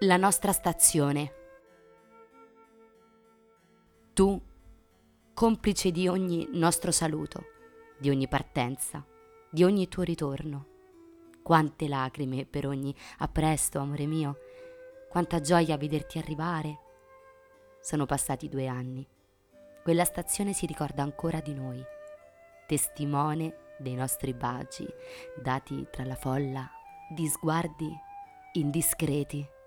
La nostra stazione. Tu, complice di ogni nostro saluto, di ogni partenza, di ogni tuo ritorno. Quante lacrime per ogni "a presto, amore mio", quanta gioia a vederti arrivare. Sono passati 2 anni. Quella stazione si ricorda ancora di noi, testimone dei nostri baci, dati tra la folla di sguardi indiscreti.